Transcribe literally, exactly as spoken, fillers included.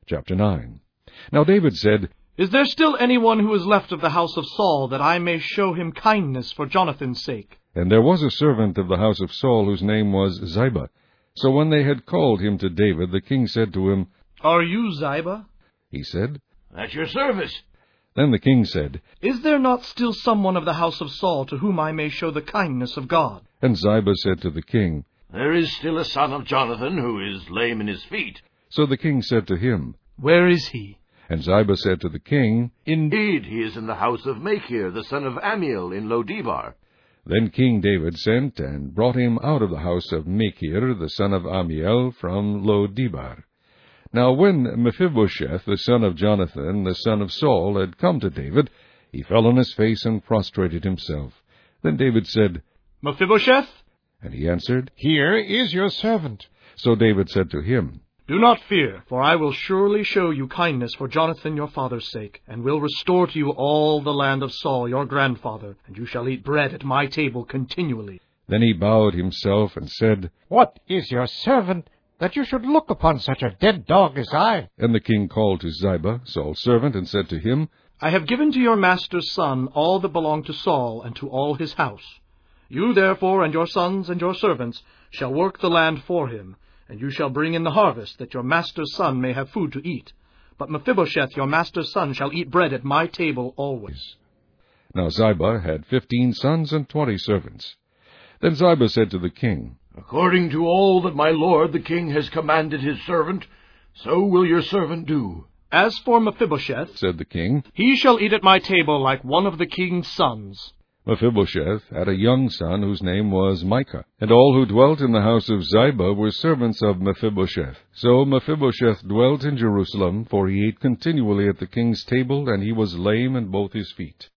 Chapter nine. Now David said, Is there still anyone who is left of the house of Saul, that I may show him kindness for Jonathan's sake? And there was a servant of the house of Saul, whose name was Ziba. So when they had called him to David, the king said to him, Are you Ziba? He said, At your service. Then the king said, Is there not still someone of the house of Saul to whom I may show the kindness of God? And Ziba said to the king, There is still a son of Jonathan who is lame in his feet. So the king said to him, Where is he? And Ziba said to the king, Indeed, he is in the house of Machir, the son of Amiel, in Lo-debar. Then King David sent and brought him out of the house of Machir, the son of Amiel, from Lo-debar. Now when Mephibosheth, the son of Jonathan, the son of Saul, had come to David, he fell on his face and prostrated himself. Then David said, Mephibosheth? And he answered, Here is your servant. So David said to him, Do not fear, for I will surely show you kindness for Jonathan your father's sake, and will restore to you all the land of Saul your grandfather, and you shall eat bread at my table continually. Then he bowed himself and said, What is your servant, that you should look upon such a dead dog as I? And the king called to Ziba, Saul's servant, and said to him, I have given to your master's son all that belonged to Saul and to all his house. You therefore and your sons and your servants shall work the land for him, and you shall bring in the harvest, that your master's son may have food to eat. But Mephibosheth your master's son shall eat bread at my table always. Now Ziba had fifteen sons and twenty servants. Then Ziba said to the king, According to all that my lord the king has commanded his servant, so will your servant do. As for Mephibosheth, said the king, he shall eat at my table like one of the king's sons. Mephibosheth had a young son whose name was Micah, and all who dwelt in the house of Ziba were servants of Mephibosheth. So Mephibosheth dwelt in Jerusalem, for he ate continually at the king's table, and he was lame in both his feet.